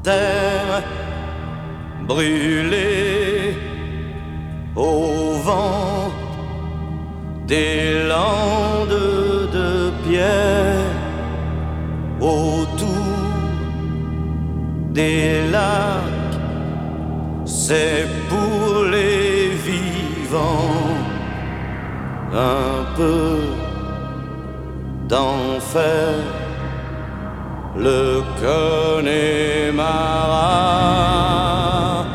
terre brûlée au vent des landes de pierre, autour des lacs, c'est pour les vivants un peu d'enfer. Le Connemara,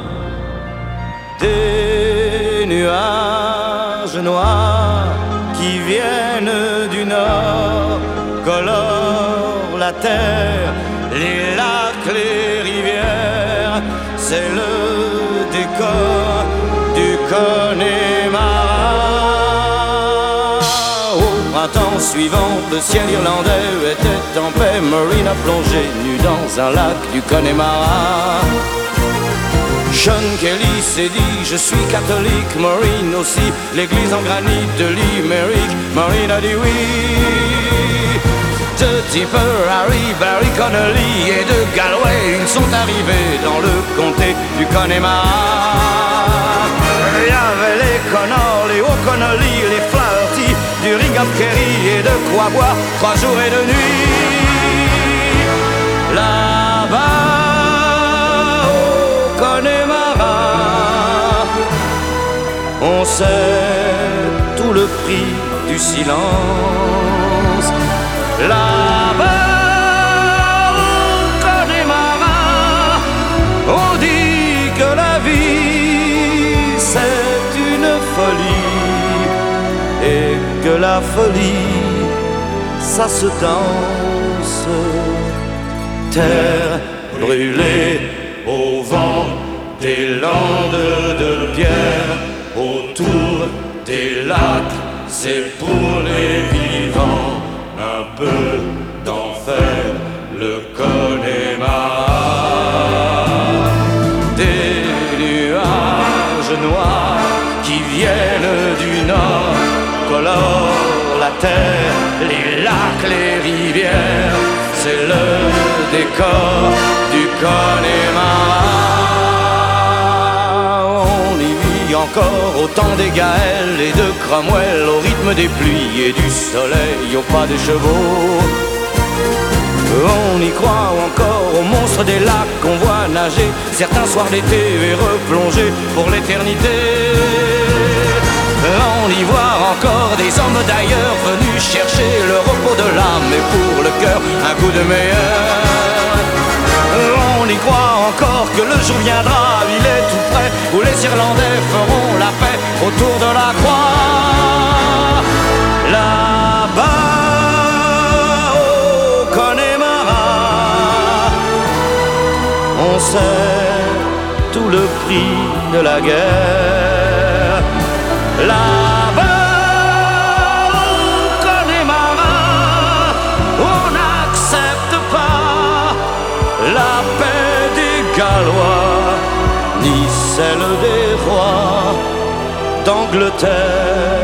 des nuages noirs qui viennent du nord colorent la terre, les lacs, les rivières, c'est le décor du Connemara. Printemps suivant, le ciel irlandais était en paix. Maureen a plongé nue dans un lac du Connemara. Sean Kelly s'est dit, je suis catholique. Maureen aussi, l'église en granit de Limerick. Maureen a dit oui. De Tipper, Harry, Barry Connolly et de Galway, ils sont arrivés dans le comté du Connemara. Il y avait les Connors, les O'Connolly, les Flaherty, du Ringham Kerry et de quoi boire 3 jours et 2 nuits. Là-bas au Connemara, on sait tout le prix du silence. Là-bas au Connemara, on dit que la vie c'est une folie et que la folie ça se danse. Terre brûlée au vent des landes de pierre, autour des lacs, c'est pour les vivants un peu d'enfer, le Connemara. Des nuages noirs qui viennent du nord colorent la terre, les lacs, les rivières, c'est le décor du Connemara. On y vit encore au temps des Gaëls et de Cromwell, au rythme des pluies et du soleil, au pas des chevaux. On y croit encore aux monstres des lacs qu'on voit nager certains soirs d'été et replonger pour l'éternité. On y voit encore des hommes d'ailleurs venus chercher le repos de l'âme et pour le cœur un coup de meilleur. On y croit encore que le jour viendra, il est tout près, où les Irlandais feront la paix autour de la croix. Là-bas au Connemara, on sait tout le prix de la guerre. Là-bas au Connemara, on n'accepte pas la paix des Gallois, ni celle des rois d'Angleterre.